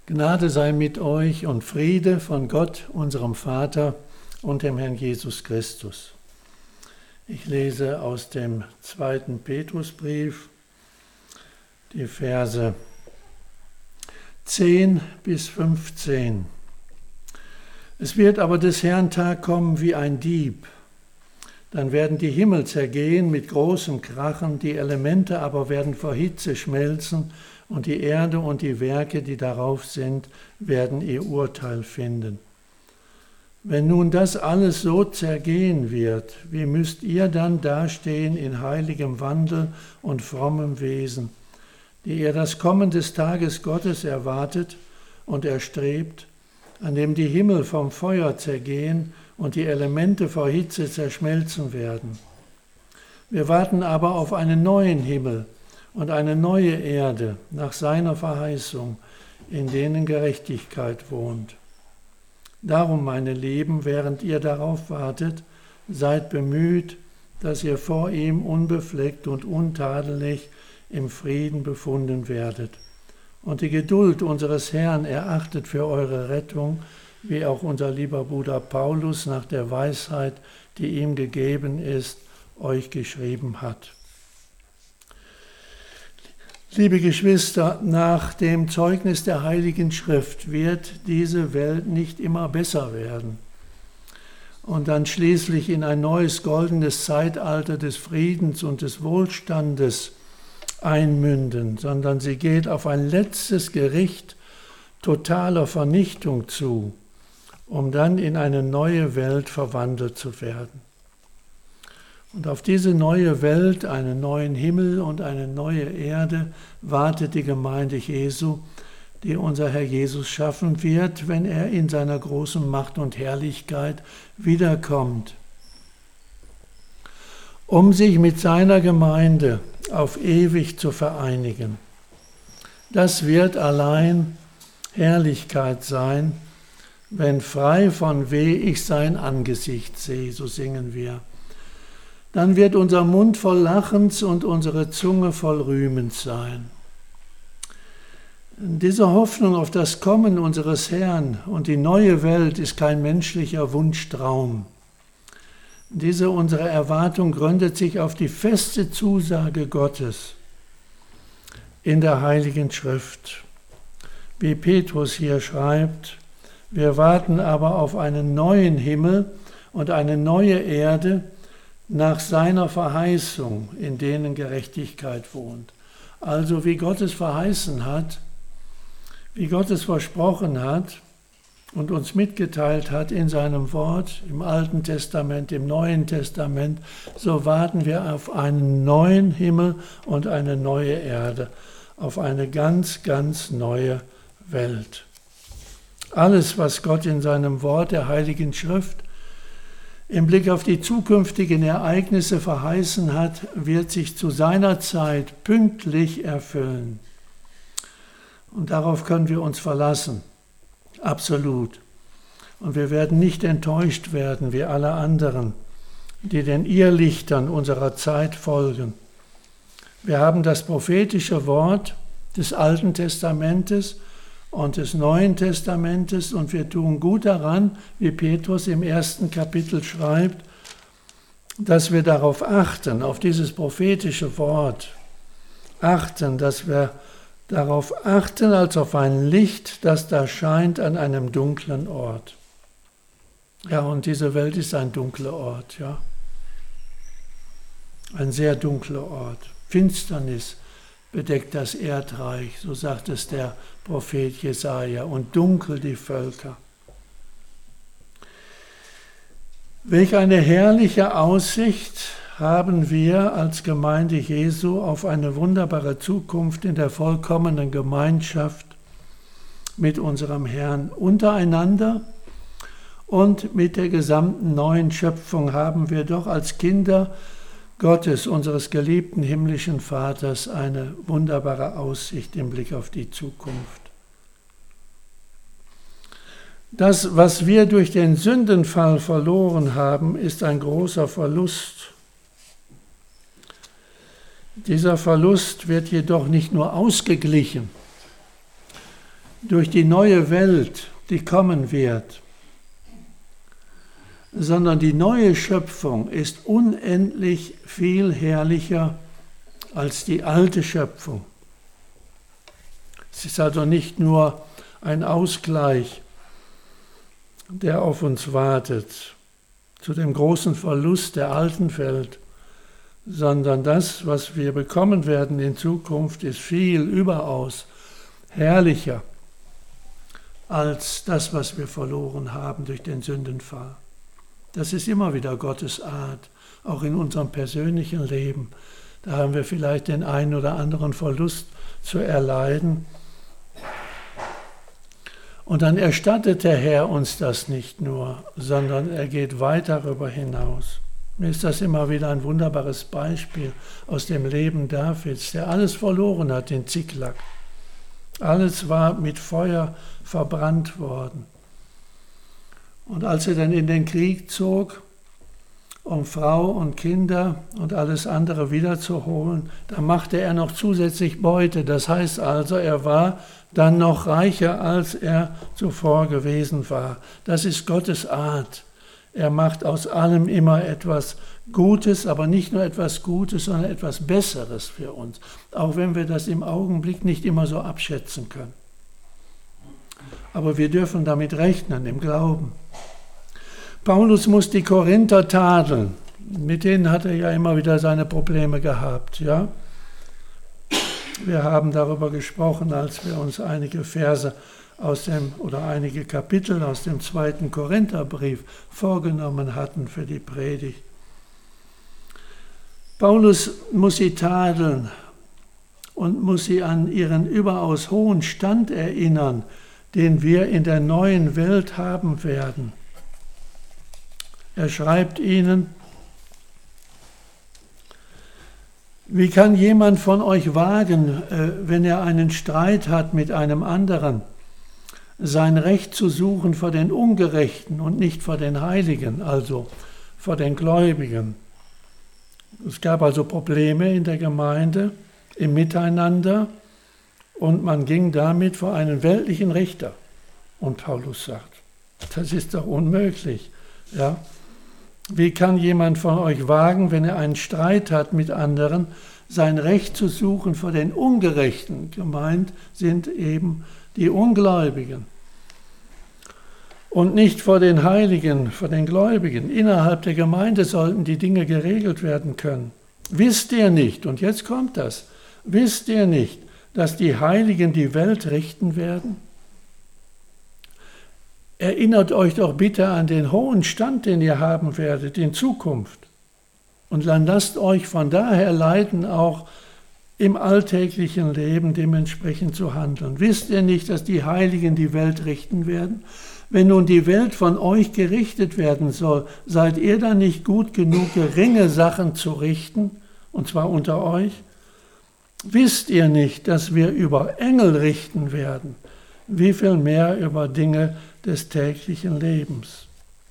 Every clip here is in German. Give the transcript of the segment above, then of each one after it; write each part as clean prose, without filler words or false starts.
Gnade sei mit euch und Friede von Gott, unserem Vater und dem Herrn Jesus Christus. Ich lese aus dem 2. Petrusbrief die Verse 10 bis 15. Es wird aber des Herrn Tag kommen wie ein Dieb. Dann werden die Himmel zergehen mit großem Krachen, die Elemente aber werden vor Hitze schmelzen, und die Erde und die Werke, die darauf sind, werden ihr Urteil finden. Wenn nun das alles so zergehen wird, wie müsst ihr dann dastehen in heiligem Wandel und frommem Wesen, die ihr das Kommen des Tages Gottes erwartet und erstrebt, an dem die Himmel vom Feuer zergehen und die Elemente vor Hitze zerschmelzen werden. Wir warten aber auf einen neuen Himmel und eine neue Erde nach seiner Verheißung, in denen Gerechtigkeit wohnt. Darum, meine Lieben, während ihr darauf wartet, seid bemüht, dass ihr vor ihm unbefleckt und untadelig im Frieden befunden werdet. Und die Geduld unseres Herrn erachtet für eure Rettung, wie auch unser lieber Bruder Paulus nach der Weisheit, die ihm gegeben ist, euch geschrieben hat. Liebe Geschwister, nach dem Zeugnis der Heiligen Schrift wird diese Welt nicht immer besser werden und dann schließlich in ein neues goldenes Zeitalter des Friedens und des Wohlstandes einmünden, sondern sie geht auf ein letztes Gericht totaler Vernichtung zu, um dann in eine neue Welt verwandelt zu werden. Und auf diese neue Welt, einen neuen Himmel und eine neue Erde wartet die Gemeinde Jesu, die unser Herr Jesus schaffen wird, wenn er in seiner großen Macht und Herrlichkeit wiederkommt, um sich mit seiner Gemeinde auf ewig zu vereinigen. Das wird allein Herrlichkeit sein, wenn frei von Weh ich sein Angesicht sehe, so singen wir. Dann wird unser Mund voll Lachens und unsere Zunge voll Rühmens sein. Diese Hoffnung auf das Kommen unseres Herrn und die neue Welt ist kein menschlicher Wunschtraum. Diese unsere Erwartung gründet sich auf die feste Zusage Gottes in der Heiligen Schrift. Wie Petrus hier schreibt, wir warten aber auf einen neuen Himmel und eine neue Erde, nach seiner Verheißung, in denen Gerechtigkeit wohnt. Also wie Gott es verheißen hat, wie Gott es versprochen hat und uns mitgeteilt hat in seinem Wort, im Alten Testament, im Neuen Testament, so warten wir auf einen neuen Himmel und eine neue Erde, auf eine ganz, ganz neue Welt. Alles, was Gott in seinem Wort der Heiligen Schrift im Blick auf die zukünftigen Ereignisse verheißen hat, wird sich zu seiner Zeit pünktlich erfüllen. Und darauf können wir uns verlassen, absolut. Und wir werden nicht enttäuscht werden wie alle anderen, die den Irrlichtern unserer Zeit folgen. Wir haben das prophetische Wort des Alten Testamentes und des Neuen Testamentes und wir tun gut daran, wie Petrus im 1. Kapitel schreibt, dass wir darauf achten, auf dieses prophetische Wort achten, dass wir darauf achten als auf ein Licht, das da scheint an einem dunklen Ort. Ja, und diese Welt ist ein dunkler Ort, ja. Ein sehr dunkler Ort. Finsternis bedeckt das Erdreich, so sagt es der Prophet Jesaja, und dunkel die Völker. Welch eine herrliche Aussicht haben wir als Gemeinde Jesu auf eine wunderbare Zukunft in der vollkommenen Gemeinschaft mit unserem Herrn untereinander und mit der gesamten neuen Schöpfung haben wir doch als Kinder Gottes, unseres geliebten himmlischen Vaters, eine wunderbare Aussicht im Blick auf die Zukunft. Das, was wir durch den Sündenfall verloren haben, ist ein großer Verlust. Dieser Verlust wird jedoch nicht nur ausgeglichen, durch die neue Welt, die kommen wird, sondern die neue Schöpfung ist unendlich viel herrlicher als die alte Schöpfung. Es ist also nicht nur ein Ausgleich, der auf uns wartet, zu dem großen Verlust der alten Welt, sondern das, was wir bekommen werden in Zukunft, ist viel überaus herrlicher als das, was wir verloren haben durch den Sündenfall. Das ist immer wieder Gottes Art, auch in unserem persönlichen Leben. Da haben wir vielleicht den einen oder anderen Verlust zu erleiden. Und dann erstattet der Herr uns das nicht nur, sondern er geht weit darüber hinaus. Mir ist das immer wieder ein wunderbares Beispiel aus dem Leben Davids, der alles verloren hat in Ziklag. Alles war mit Feuer verbrannt worden. Und als er dann in den Krieg zog, um Frau und Kinder und alles andere wiederzuholen, da machte er noch zusätzlich Beute. Das heißt also, er war dann noch reicher, als er zuvor gewesen war. Das ist Gottes Art. Er macht aus allem immer etwas Gutes, aber nicht nur etwas Gutes, sondern etwas Besseres für uns, auch wenn wir das im Augenblick nicht immer so abschätzen können. Aber wir dürfen damit rechnen im Glauben. Paulus muss die Korinther tadeln. Mit denen hat er ja immer wieder seine Probleme gehabt. Ja? Wir haben darüber gesprochen, als wir uns einige Verse einige Kapitel aus dem 2. Korintherbrief vorgenommen hatten für die Predigt. Paulus muss sie tadeln und muss sie an ihren überaus hohen Stand erinnern, den wir in der neuen Welt haben werden. Er schreibt ihnen: Wie kann jemand von euch wagen, wenn er einen Streit hat mit einem anderen, sein Recht zu suchen vor den Ungerechten und nicht vor den Heiligen, also vor den Gläubigen? Es gab also Probleme in der Gemeinde, im Miteinander, und man ging damit vor einen weltlichen Richter. Und Paulus sagt, das ist doch unmöglich. Ja? Wie kann jemand von euch wagen, wenn er einen Streit hat mit anderen, sein Recht zu suchen vor den Ungerechten? Gemeint sind eben die Ungläubigen. Und nicht vor den Heiligen, vor den Gläubigen. Innerhalb der Gemeinde sollten die Dinge geregelt werden können. Wisst ihr nicht, und jetzt kommt das, wisst ihr nicht, dass die Heiligen die Welt richten werden? Erinnert euch doch bitte an den hohen Stand, den ihr haben werdet in Zukunft. Und dann lasst euch von daher leiten, auch im alltäglichen Leben dementsprechend zu handeln. Wisst ihr nicht, dass die Heiligen die Welt richten werden? Wenn nun die Welt von euch gerichtet werden soll, seid ihr dann nicht gut genug, geringe Sachen zu richten, und zwar unter euch? Wisst ihr nicht, dass wir über Engel richten werden? Wie viel mehr über Dinge des täglichen Lebens?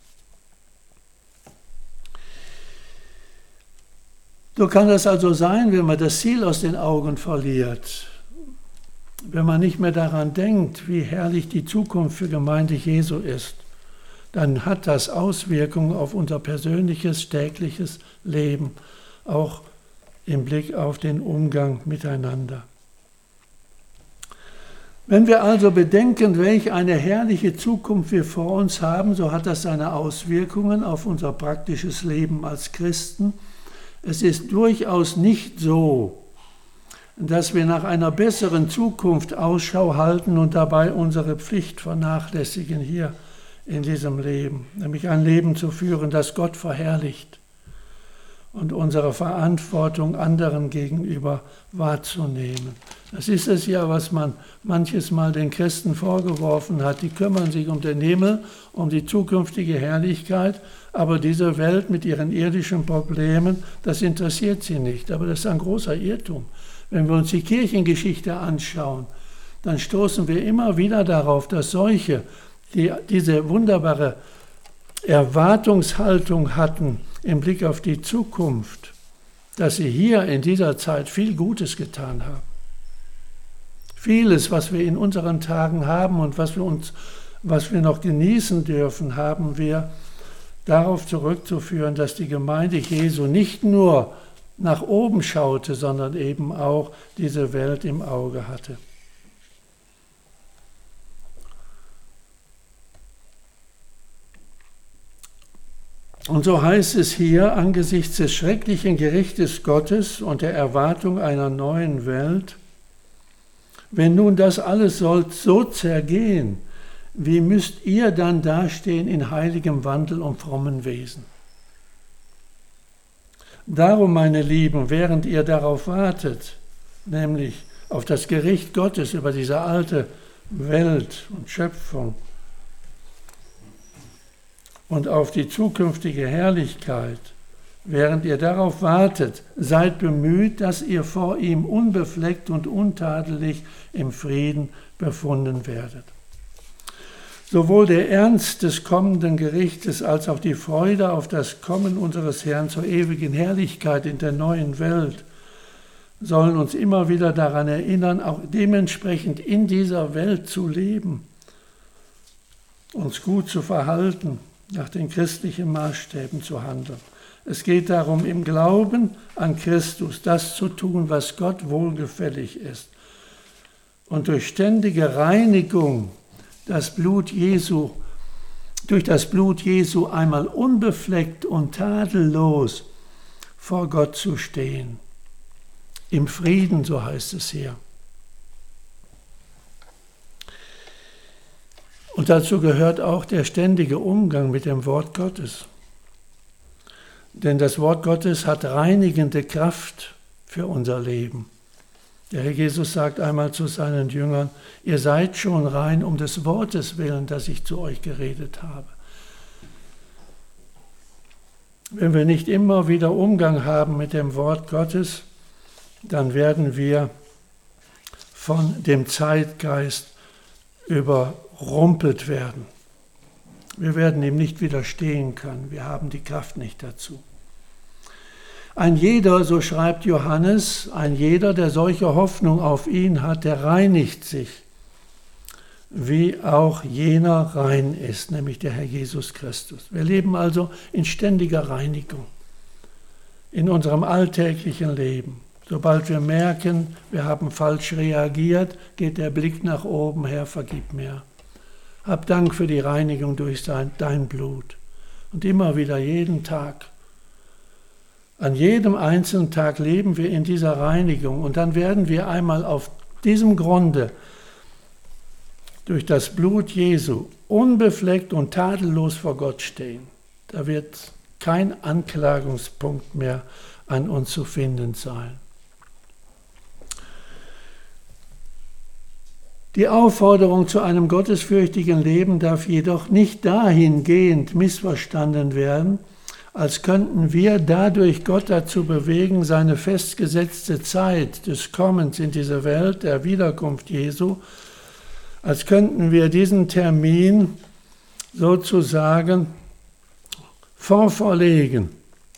So kann das also sein, wenn man das Ziel aus den Augen verliert, wenn man nicht mehr daran denkt, wie herrlich die Zukunft für Gemeinde Jesu ist, dann hat das Auswirkungen auf unser persönliches, tägliches Leben, auch im Blick auf den Umgang miteinander. Wenn wir also bedenken, welch eine herrliche Zukunft wir vor uns haben, so hat das seine Auswirkungen auf unser praktisches Leben als Christen. Es ist durchaus nicht so, dass wir nach einer besseren Zukunft Ausschau halten und dabei unsere Pflicht vernachlässigen hier in diesem Leben, nämlich ein Leben zu führen, das Gott verherrlicht und unsere Verantwortung anderen gegenüber wahrzunehmen. Das ist es ja, was man manches Mal den Christen vorgeworfen hat. Die kümmern sich um den Himmel, um die zukünftige Herrlichkeit, aber diese Welt mit ihren irdischen Problemen, das interessiert sie nicht. Aber das ist ein großer Irrtum. Wenn wir uns die Kirchengeschichte anschauen, dann stoßen wir immer wieder darauf, dass solche, die diese wunderbare Erwartungshaltung hatten im Blick auf die Zukunft, dass sie hier in dieser Zeit viel Gutes getan haben. Vieles, was wir in unseren Tagen haben und was wir noch genießen dürfen, haben wir darauf zurückzuführen, dass die Gemeinde Jesu nicht nur nach oben schaute, sondern eben auch diese Welt im Auge hatte. Und so heißt es hier, angesichts des schrecklichen Gerichtes Gottes und der Erwartung einer neuen Welt, wenn nun das alles soll so zergehen, wie müsst ihr dann dastehen in heiligem Wandel und frommen Wesen? Darum, meine Lieben, während ihr darauf wartet, nämlich auf das Gericht Gottes über diese alte Welt und Schöpfung, und auf die zukünftige Herrlichkeit, während ihr darauf wartet, seid bemüht, dass ihr vor ihm unbefleckt und untadelig im Frieden befunden werdet. Sowohl der Ernst des kommenden Gerichtes als auch die Freude auf das Kommen unseres Herrn zur ewigen Herrlichkeit in der neuen Welt sollen uns immer wieder daran erinnern, auch dementsprechend in dieser Welt zu leben, uns gut zu verhalten, nach den christlichen Maßstäben zu handeln. Es geht darum, im Glauben an Christus das zu tun, was Gott wohlgefällig ist. Und durch ständige Reinigung durch das Blut Jesu einmal unbefleckt und tadellos vor Gott zu stehen. Im Frieden, so heißt es hier. Und dazu gehört auch der ständige Umgang mit dem Wort Gottes. Denn das Wort Gottes hat reinigende Kraft für unser Leben. Der Herr Jesus sagt einmal zu seinen Jüngern, ihr seid schon rein um des Wortes willen, das ich zu euch geredet habe. Wenn wir nicht immer wieder Umgang haben mit dem Wort Gottes, dann werden wir von dem Zeitgeist überrumpelt werden. Wir werden ihm nicht widerstehen können. Wir haben die Kraft nicht dazu. Ein jeder, so schreibt Johannes, ein jeder, der solche Hoffnung auf ihn hat, der reinigt sich, wie auch jener rein ist, nämlich der Herr Jesus Christus. Wir leben also in ständiger Reinigung in unserem alltäglichen Leben. Sobald wir merken, wir haben falsch reagiert, geht der Blick nach oben, Herr, vergib mir. Hab Dank für die Reinigung durch dein Blut. Und immer wieder, jeden Tag. An jedem einzelnen Tag leben wir in dieser Reinigung. Und dann werden wir einmal auf diesem Grunde durch das Blut Jesu unbefleckt und tadellos vor Gott stehen. Da wird kein Anklagungspunkt mehr an uns zu finden sein. Die Aufforderung zu einem gottesfürchtigen Leben darf jedoch nicht dahingehend missverstanden werden, als könnten wir dadurch Gott dazu bewegen, seine festgesetzte Zeit des Kommens in diese Welt, der Wiederkunft Jesu, als könnten wir diesen Termin sozusagen vorverlegen.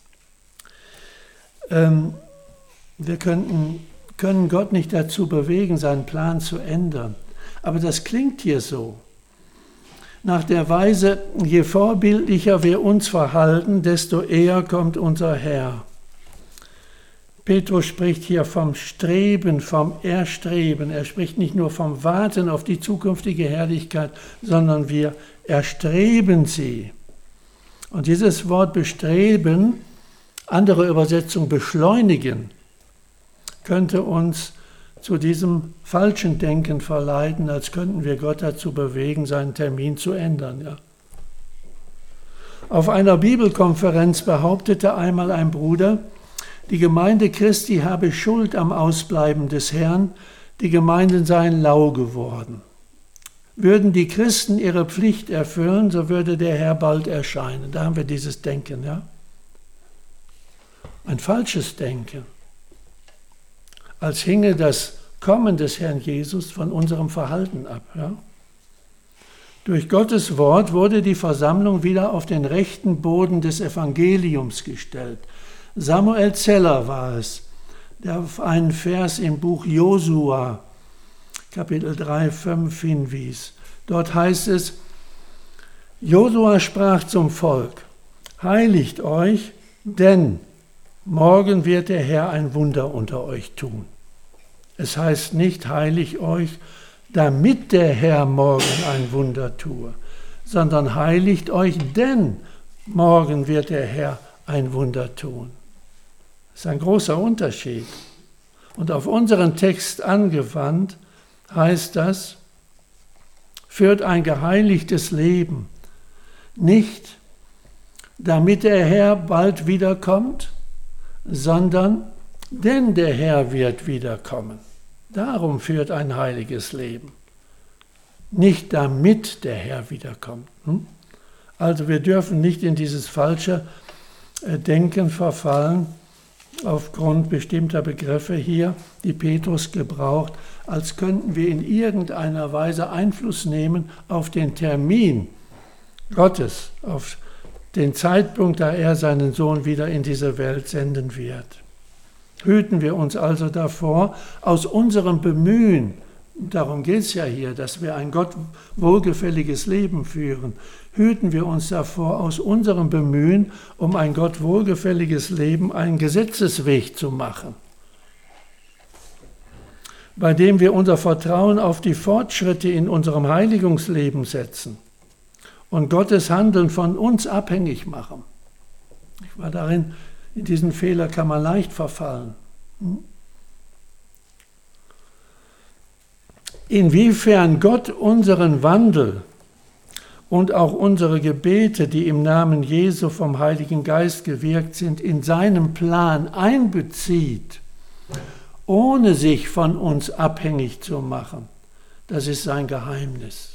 Wir können Gott nicht dazu bewegen, seinen Plan zu ändern. Aber das klingt hier so. Nach der Weise, je vorbildlicher wir uns verhalten, desto eher kommt unser Herr. Petrus spricht hier vom Streben, vom Erstreben. Er spricht nicht nur vom Warten auf die zukünftige Herrlichkeit, sondern wir erstreben sie. Und dieses Wort bestreben, andere Übersetzung beschleunigen, könnte uns zu diesem falschen Denken verleiten, als könnten wir Gott dazu bewegen, seinen Termin zu ändern. Ja. Auf einer Bibelkonferenz behauptete einmal ein Bruder, die Gemeinde Christi habe Schuld am Ausbleiben des Herrn, die Gemeinden seien lau geworden. Würden die Christen ihre Pflicht erfüllen, so würde der Herr bald erscheinen. Da haben wir dieses Denken. Ja. Ein falsches Denken. Als hinge das Kommen des Herrn Jesus von unserem Verhalten ab. Ja? Durch Gottes Wort wurde die Versammlung wieder auf den rechten Boden des Evangeliums gestellt. Samuel Zeller war es, der auf einen Vers im Buch Josua, Kapitel 3, 5 hinwies. Dort heißt es, Josua sprach zum Volk, heiligt euch, denn morgen wird der Herr ein Wunder unter euch tun. Es heißt nicht, heiligt euch, damit der Herr morgen ein Wunder tue, sondern heiligt euch, denn morgen wird der Herr ein Wunder tun. Das ist ein großer Unterschied. Und auf unseren Text angewandt heißt das, führt ein geheiligtes Leben, nicht damit der Herr bald wiederkommt, sondern denn der Herr wird wiederkommen. Darum führt ein heiliges Leben. Nicht damit der Herr wiederkommt. Also wir dürfen nicht in dieses falsche Denken verfallen, aufgrund bestimmter Begriffe hier, die Petrus gebraucht, als könnten wir in irgendeiner Weise Einfluss nehmen auf den Termin Gottes, auf den Zeitpunkt, da er seinen Sohn wieder in diese Welt senden wird. Hüten wir uns also davor, aus unserem Bemühen, darum geht es ja hier, dass wir ein Gott wohlgefälliges Leben führen, hüten wir uns davor, aus unserem Bemühen, um ein Gott wohlgefälliges Leben einen Gesetzesweg zu machen, bei dem wir unser Vertrauen auf die Fortschritte in unserem Heiligungsleben setzen und Gottes Handeln von uns abhängig machen. In diesen Fehler kann man leicht verfallen. Inwiefern Gott unseren Wandel und auch unsere Gebete, die im Namen Jesu vom Heiligen Geist gewirkt sind, in seinem Plan einbezieht, ohne sich von uns abhängig zu machen, das ist sein Geheimnis.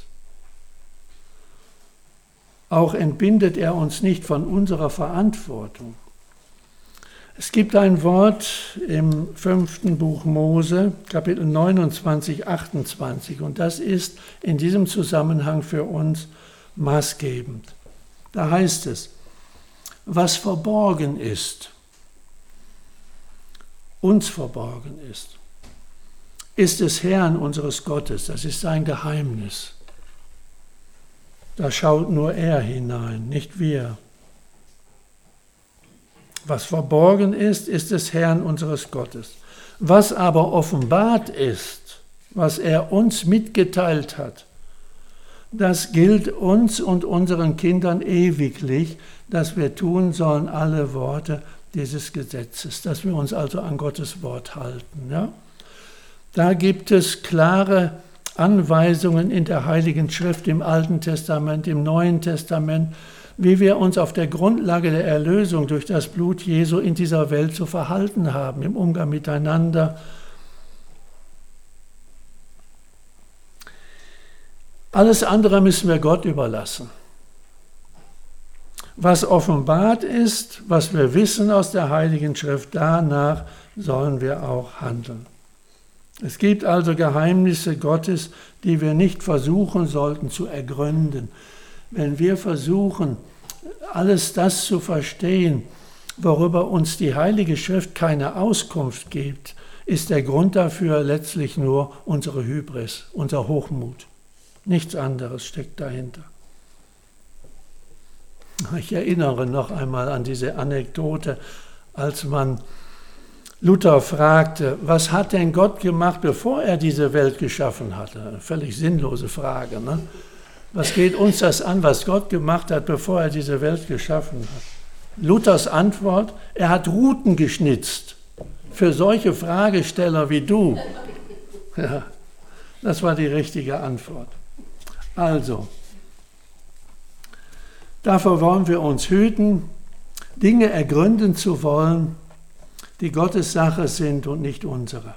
Auch entbindet er uns nicht von unserer Verantwortung. Es gibt ein Wort im 5. Buch Mose, Kapitel 29, 28, und das ist in diesem Zusammenhang für uns maßgebend. Da heißt es, was verborgen ist, uns verborgen ist des Herrn unseres Gottes, das ist sein Geheimnis. Da schaut nur er hinein, nicht wir. Was verborgen ist des Herrn unseres Gottes. Was aber offenbart ist, was er uns mitgeteilt hat, das gilt uns und unseren Kindern ewiglich, dass wir tun sollen alle Worte dieses Gesetzes, dass wir uns also an Gottes Wort halten. Ja? Da gibt es klare Anweisungen in der Heiligen Schrift, im Alten Testament, im Neuen Testament, wie wir uns auf der Grundlage der Erlösung durch das Blut Jesu in dieser Welt zu verhalten haben, im Umgang miteinander. Alles andere müssen wir Gott überlassen. Was offenbart ist, was wir wissen aus der Heiligen Schrift, danach sollen wir auch handeln. Es gibt also Geheimnisse Gottes, die wir nicht versuchen sollten zu ergründen. Wenn wir versuchen, alles das zu verstehen, worüber uns die Heilige Schrift keine Auskunft gibt, ist der Grund dafür letztlich nur unsere Hybris, unser Hochmut. Nichts anderes steckt dahinter. Ich erinnere noch einmal an diese Anekdote, als man Luther fragte, was hat denn Gott gemacht, bevor er diese Welt geschaffen hatte? Eine völlig sinnlose Frage, ne? Was geht uns das an, was Gott gemacht hat, bevor er diese Welt geschaffen hat? Luthers Antwort, er hat Routen geschnitzt für solche Fragesteller wie du. Ja, das war die richtige Antwort. Also, davor wollen wir uns hüten, Dinge ergründen zu wollen, die Gottes Sache sind und nicht unsere.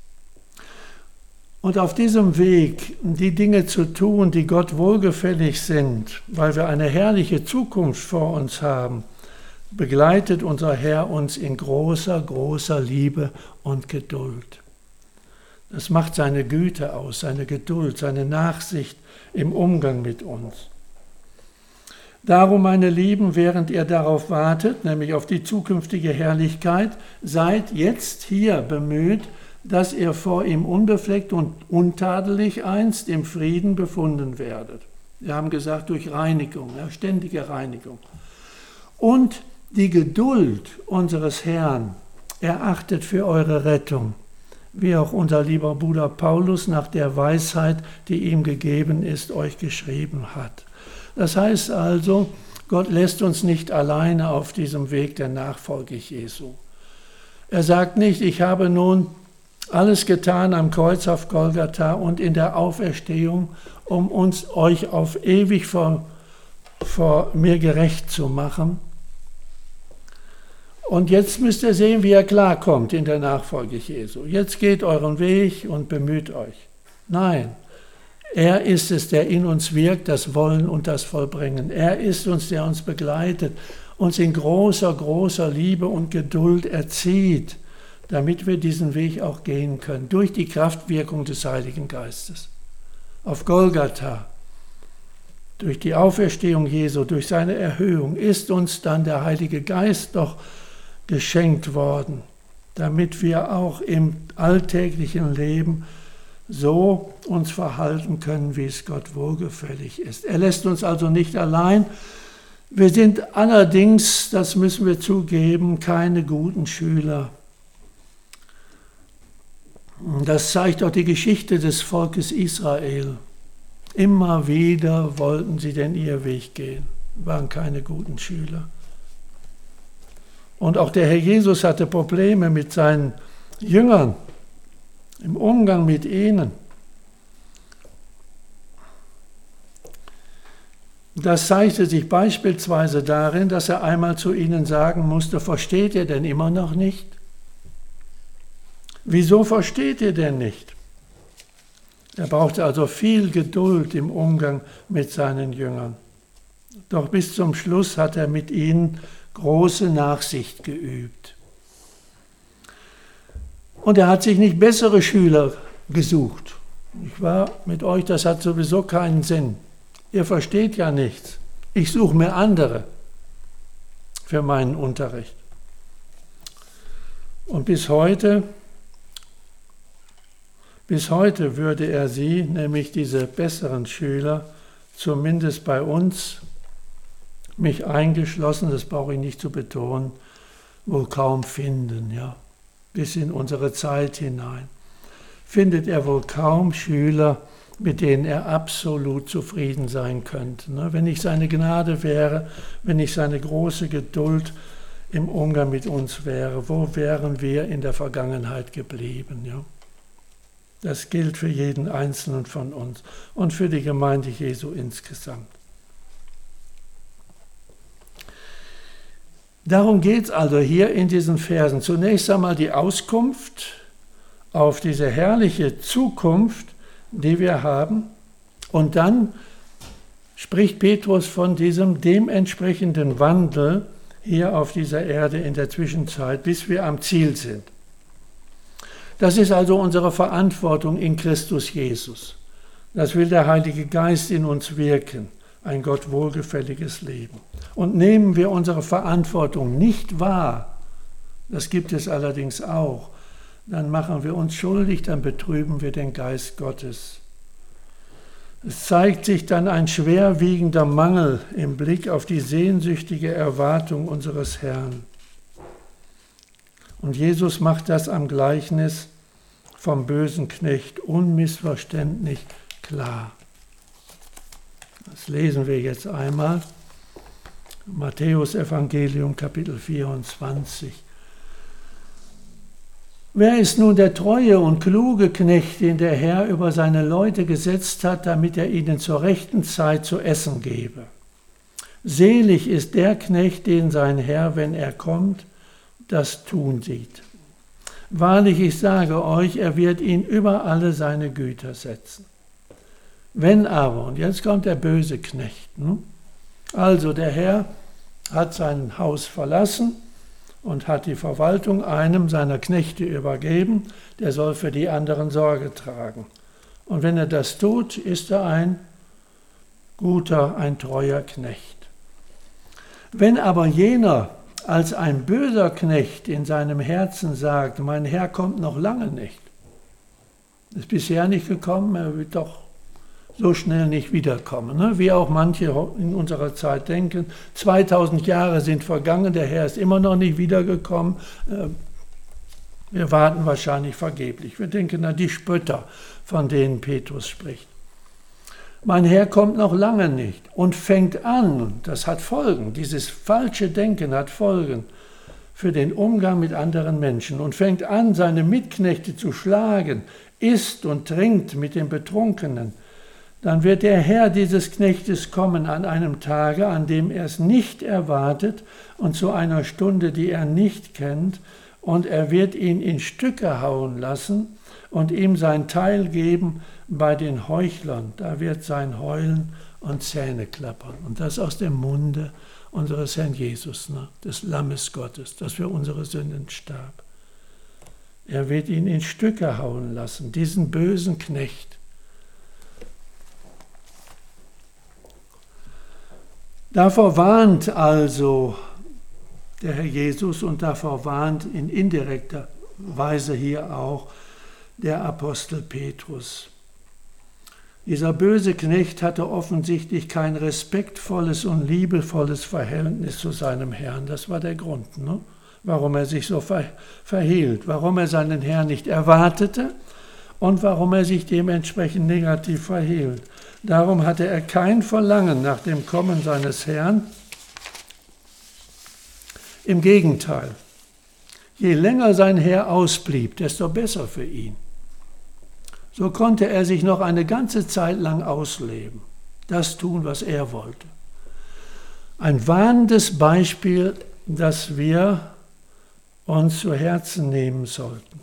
Und auf diesem Weg, die Dinge zu tun, die Gott wohlgefällig sind, weil wir eine herrliche Zukunft vor uns haben, begleitet unser Herr uns in großer, großer Liebe und Geduld. Das macht seine Güte aus, seine Geduld, seine Nachsicht im Umgang mit uns. Darum, meine Lieben, während ihr darauf wartet, nämlich auf die zukünftige Herrlichkeit, seid jetzt hier bemüht, dass ihr vor ihm unbefleckt und untadelig einst im Frieden befunden werdet. Wir haben gesagt, durch Reinigung, ja, ständige Reinigung. Und die Geduld unseres Herrn erachtet für eure Rettung, wie auch unser lieber Bruder Paulus nach der Weisheit, die ihm gegeben ist, euch geschrieben hat. Das heißt also, Gott lässt uns nicht alleine auf diesem Weg der Nachfolge Jesu. Er sagt nicht, ich habe nun alles getan am Kreuz auf Golgatha und in der Auferstehung, um euch auf ewig vor mir gerecht zu machen. Und jetzt müsst ihr sehen, wie er klarkommt in der Nachfolge Jesu. Jetzt geht euren Weg und bemüht euch. Nein, er ist es, der in uns wirkt, das Wollen und das Vollbringen. Er ist uns, der uns begleitet, uns in großer, großer Liebe und Geduld erzieht, damit wir diesen Weg auch gehen können, durch die Kraftwirkung des Heiligen Geistes. Auf Golgatha, durch die Auferstehung Jesu, durch seine Erhöhung, ist uns dann der Heilige Geist doch geschenkt worden, damit wir auch im alltäglichen Leben so uns verhalten können, wie es Gott wohlgefällig ist. Er lässt uns also nicht allein. Wir sind allerdings, das müssen wir zugeben, keine guten Schüler. Das zeigt auch die Geschichte des Volkes Israel. Immer wieder wollten sie denn ihr Weg gehen, waren keine guten Schüler. Und auch der Herr Jesus hatte Probleme mit seinen Jüngern, im Umgang mit ihnen. Das zeigte sich beispielsweise darin, dass er einmal zu ihnen sagen musste, versteht ihr denn immer noch nicht? Wieso versteht ihr denn nicht? Er brauchte also viel Geduld im Umgang mit seinen Jüngern. Doch bis zum Schluss hat er mit ihnen große Nachsicht geübt. Und er hat sich nicht bessere Schüler gesucht. Ich war mit euch, das hat sowieso keinen Sinn. Ihr versteht ja nichts. Ich suche mir andere für meinen Unterricht. Und bis heute würde er sie, nämlich diese besseren Schüler, zumindest bei uns, mich eingeschlossen, das brauche ich nicht zu betonen, wohl kaum finden, ja, bis in unsere Zeit hinein. Findet er wohl kaum Schüler, mit denen er absolut zufrieden sein könnte. Wenn nicht seine Gnade wäre, wenn nicht seine große Geduld im Umgang mit uns wäre, wo wären wir in der Vergangenheit geblieben? Ja? Das gilt für jeden Einzelnen von uns und für die Gemeinde Jesu insgesamt. Darum geht es also hier in diesen Versen. Zunächst einmal die Auskunft auf diese herrliche Zukunft, die wir haben. Und dann spricht Petrus von diesem dementsprechenden Wandel hier auf dieser Erde in der Zwischenzeit, bis wir am Ziel sind. Das ist also unsere Verantwortung in Christus Jesus. Das will der Heilige Geist in uns wirken, ein Gott wohlgefälliges Leben. Und nehmen wir unsere Verantwortung nicht wahr, das gibt es allerdings auch, dann machen wir uns schuldig, dann betrüben wir den Geist Gottes. Es zeigt sich dann ein schwerwiegender Mangel im Blick auf die sehnsüchtige Erwartung unseres Herrn. Und Jesus macht das am Gleichnis vom bösen Knecht unmissverständlich klar. Das lesen wir jetzt einmal. Matthäus Evangelium Kapitel 24. Wer ist nun der treue und kluge Knecht, den der Herr über seine Leute gesetzt hat, damit er ihnen zur rechten Zeit zu essen gebe? Selig ist der Knecht, den sein Herr, wenn er kommt, das tun sieht. Wahrlich, ich sage euch, er wird ihn über alle seine Güter setzen. Wenn aber, und jetzt kommt der böse Knecht, also der Herr hat sein Haus verlassen und hat die Verwaltung einem seiner Knechte übergeben, der soll für die anderen Sorge tragen. Und wenn er das tut, ist er ein guter, ein treuer Knecht. Wenn aber jener als ein böser Knecht in seinem Herzen sagt, mein Herr kommt noch lange nicht, Ist bisher nicht gekommen, er wird doch so schnell nicht wiederkommen. Ne? Wie auch manche in unserer Zeit denken, 2000 Jahre sind vergangen, der Herr ist immer noch nicht wiedergekommen. Wir warten wahrscheinlich vergeblich. Wir denken an die Spötter, von denen Petrus spricht. Mein Herr kommt noch lange nicht und fängt an, das hat Folgen, dieses falsche Denken hat Folgen für den Umgang mit anderen Menschen und fängt an, seine Mitknechte zu schlagen, isst und trinkt mit den Betrunkenen. Dann wird der Herr dieses Knechtes kommen an einem Tage, an dem er es nicht erwartet und zu einer Stunde, die er nicht kennt, und er wird ihn in Stücke hauen lassen und ihm sein Teil geben bei den Heuchlern. Da wird sein Heulen und Zähne klappern. Und das aus dem Munde unseres Herrn Jesus, des Lammes Gottes, das für unsere Sünden starb. Er wird ihn in Stücke hauen lassen, diesen bösen Knecht. Davor warnt also der Herr Jesus und davor warnt in indirekter Weise hier auch der Apostel Petrus. Dieser böse Knecht hatte offensichtlich kein respektvolles und liebevolles Verhältnis zu seinem Herrn. Das war der Grund, warum er sich so verhielt, warum er seinen Herrn nicht erwartete und warum er sich dementsprechend negativ verhielt. Darum hatte er kein Verlangen nach dem Kommen seines Herrn. Im Gegenteil, je länger sein Herr ausblieb, desto besser für ihn. So konnte er sich noch eine ganze Zeit lang ausleben, das tun, was er wollte. Ein warnendes Beispiel, das wir uns zu Herzen nehmen sollten.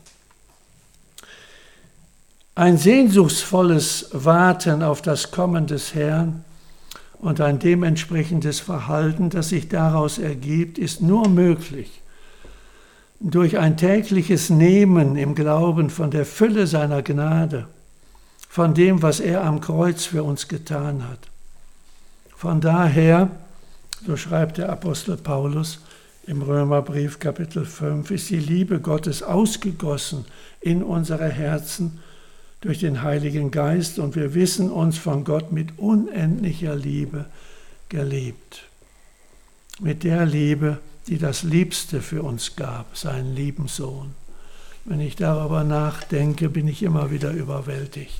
Ein sehnsuchtsvolles Warten auf das Kommen des Herrn und ein dementsprechendes Verhalten, das sich daraus ergibt, ist nur möglich durch ein tägliches Nehmen im Glauben von der Fülle seiner Gnade, von dem, was er am Kreuz für uns getan hat. Von daher, so schreibt der Apostel Paulus im Römerbrief Kapitel 5, ist die Liebe Gottes ausgegossen in unsere Herzen durch den Heiligen Geist und wir wissen uns von Gott mit unendlicher Liebe geliebt. Mit der Liebe, die das Liebste für uns gab, seinen lieben Sohn. Wenn ich darüber nachdenke, bin ich immer wieder überwältigt.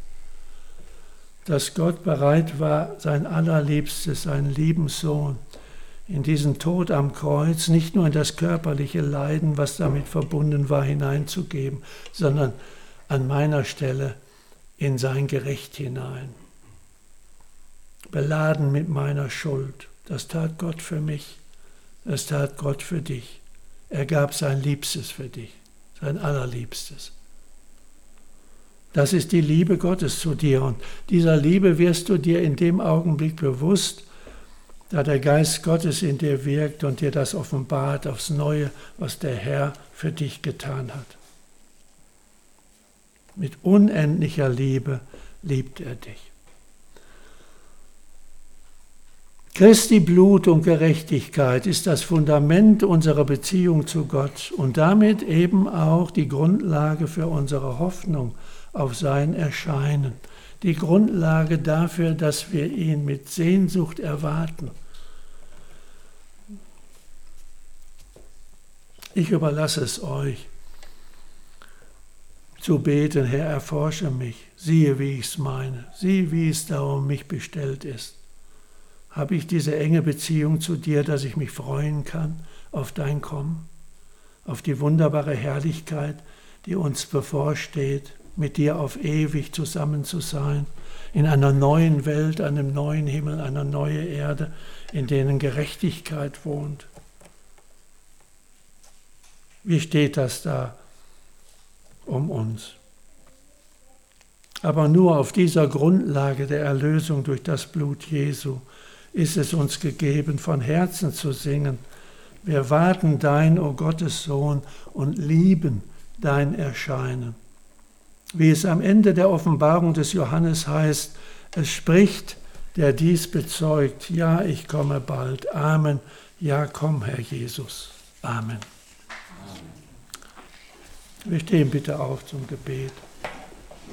Dass Gott bereit war, sein Allerliebstes, seinen lieben Sohn, in diesen Tod am Kreuz, nicht nur in das körperliche Leiden, was damit verbunden war, hineinzugeben, sondern an meiner Stelle in sein Gericht hinein. Beladen mit meiner Schuld. Das tat Gott für mich. Das tat Gott für dich. Er gab sein Liebstes für dich, sein Allerliebstes. Das ist die Liebe Gottes zu dir und dieser Liebe wirst du dir in dem Augenblick bewusst, da der Geist Gottes in dir wirkt und dir das offenbart aufs Neue, was der Herr für dich getan hat. Mit unendlicher Liebe liebt er dich. Christi Blut und Gerechtigkeit ist das Fundament unserer Beziehung zu Gott und damit eben auch die Grundlage für unsere Hoffnung auf sein Erscheinen. Die Grundlage dafür, dass wir ihn mit Sehnsucht erwarten. Ich überlasse es euch, zu beten, Herr, erforsche mich, siehe, wie ich es meine, siehe, wie es da um mich bestellt ist. Habe ich diese enge Beziehung zu dir, dass ich mich freuen kann auf dein Kommen, auf die wunderbare Herrlichkeit, die uns bevorsteht, mit dir auf ewig zusammen zu sein, in einer neuen Welt, einem neuen Himmel, einer neuen Erde, in denen Gerechtigkeit wohnt. Wie steht das da um uns? Aber nur auf dieser Grundlage der Erlösung durch das Blut Jesu ist es uns gegeben, von Herzen zu singen. Wir warten dein, o Gottes Sohn, und lieben dein Erscheinen. Wie es am Ende der Offenbarung des Johannes heißt, es spricht, der dies bezeugt, ja, ich komme bald. Amen. Ja, komm, Herr Jesus. Amen. Wir stehen bitte auf zum Gebet.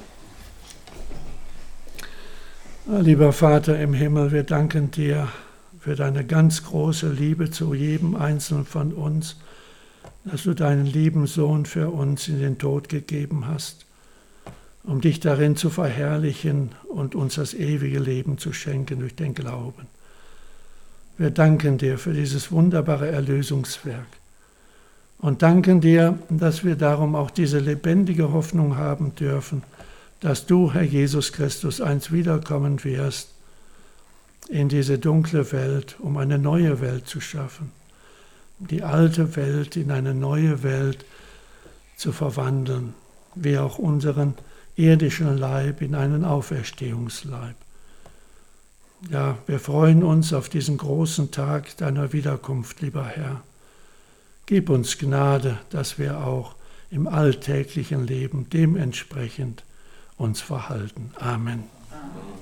Lieber Vater im Himmel, wir danken dir für deine ganz große Liebe zu jedem Einzelnen von uns, dass du deinen lieben Sohn für uns in den Tod gegeben hast, um dich darin zu verherrlichen und uns das ewige Leben zu schenken durch den Glauben. Wir danken dir für dieses wunderbare Erlösungswerk und danken dir, dass wir darum auch diese lebendige Hoffnung haben dürfen, dass du, Herr Jesus Christus, einst wiederkommen wirst in diese dunkle Welt, um eine neue Welt zu schaffen, die alte Welt in eine neue Welt zu verwandeln, wie auch unseren irdischen Leib in einen Auferstehungsleib. Ja, wir freuen uns auf diesen großen Tag deiner Wiederkunft, lieber Herr. Gib uns Gnade, dass wir auch im alltäglichen Leben dementsprechend uns verhalten. Amen. Amen.